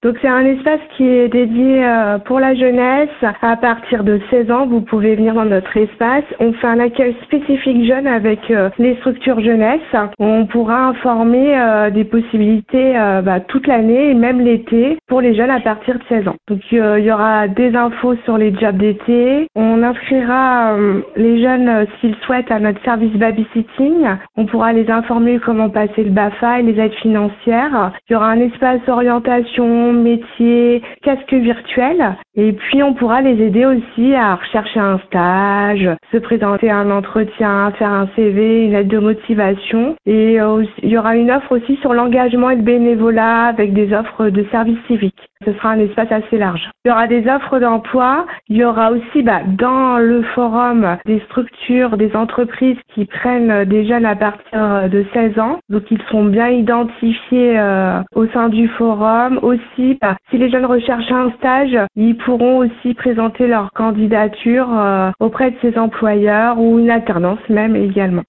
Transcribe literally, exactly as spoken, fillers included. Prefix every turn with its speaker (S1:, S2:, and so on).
S1: Donc c'est un espace qui est dédié euh, pour la jeunesse. À partir de seize ans, vous pouvez venir dans notre espace. On fait un accueil spécifique jeune avec euh, les structures jeunesse. On pourra informer euh, des possibilités euh, bah, toute l'année et même l'été pour les jeunes à partir de seize ans. Donc euh, il y aura des infos sur les jobs d'été. On inscrira euh, les jeunes euh, s'ils souhaitent à notre service babysitting. On pourra les informer comment passer le B A F A et les aides financières. Il y aura un espace orientation, métier, casque virtuel. Et puis on pourra les aider aussi à rechercher un stage, se présenter à un entretien, faire un C V, une lettre de motivation. Et euh, il y aura une offre aussi sur l'engagement et le bénévolat avec des offres de service civique. Ce sera un espace assez large. Il y aura des offres d'emploi. Il y aura aussi bah, dans le forum des structures, des entreprises qui prennent des jeunes à partir de seize ans. Donc ils seront bien identifiés euh, au sein du forum. Aussi, bah, si les jeunes recherchent un stage, ils pourront aussi présenter leur candidature euh, auprès de ces employeurs ou une alternance même également.